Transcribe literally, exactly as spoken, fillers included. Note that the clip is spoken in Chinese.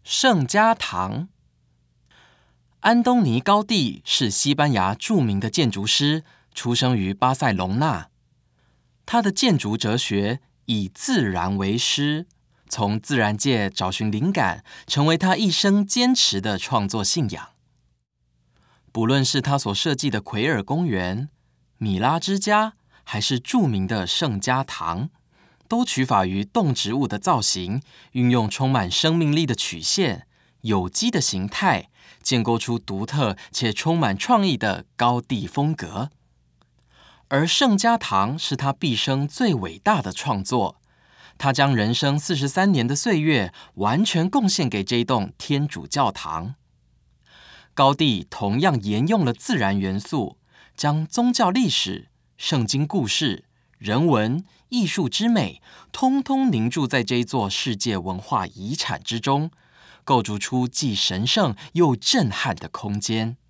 圣家堂。安东尼·高第是西班牙著名的建筑师，出生于巴塞隆纳。他的建筑哲学以自然为师，从自然界找寻灵感，成为他一生坚持的创作信仰。不论是他所设计的奎尔公园、米拉之家，还是著名的圣家堂，都取法于动植物的造型，运用充满生命力的曲线、有机的形态，建构出独特且充满创意的高第风格。而圣家堂是他毕生最伟大的创作，他将人生四十三年的岁月完全贡献给这一栋天主教堂。高第同样沿用了自然元素，将宗教历史、圣经故事、人文、艺术之美，通通凝注在这一座世界文化遗产之中，构筑出既神圣又震撼的空间。